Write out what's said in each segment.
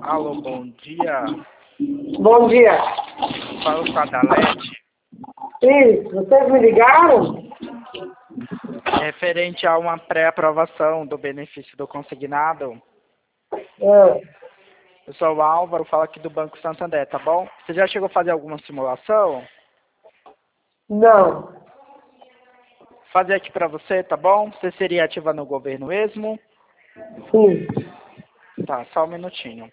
Alô, bom dia. Bom dia. Fala o Sadalete. Isso, vocês me ligaram? Referente a uma pré-aprovação do benefício do consignado. É. Eu sou o Álvaro, falo aqui do Banco Santander, tá bom? Você já chegou a fazer alguma simulação? Não. Fazer aqui pra você, tá bom? Você seria ativa no governo mesmo? Sim. Tá, só um minutinho.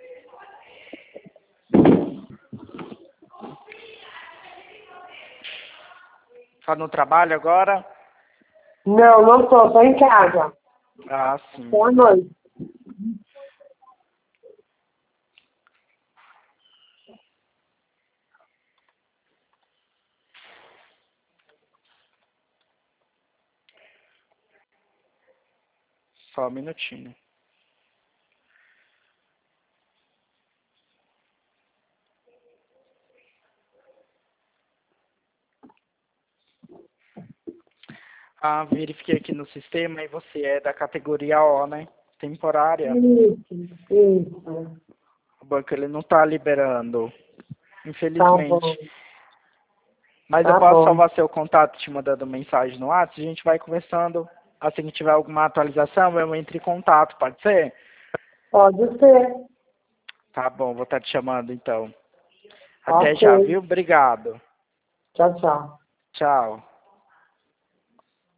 Tá no trabalho agora? Não, não tô em casa. Ah, sim. Boa noite. Só um minutinho. Ah, verifiquei aqui no sistema e você é da categoria O, né? Temporária. Isso. O banco ele não tá liberando, Tá bom. infelizmente. Mas eu Tá posso bom. salvar seu contato te mandando mensagem no WhatsApp, a gente vai conversando. Assim que tiver alguma atualização, eu entro em contato, pode ser? Pode ser. Tá bom, vou estar te chamando então. Até Ok. já, viu? Obrigado. Tchau, tchau. Tchau.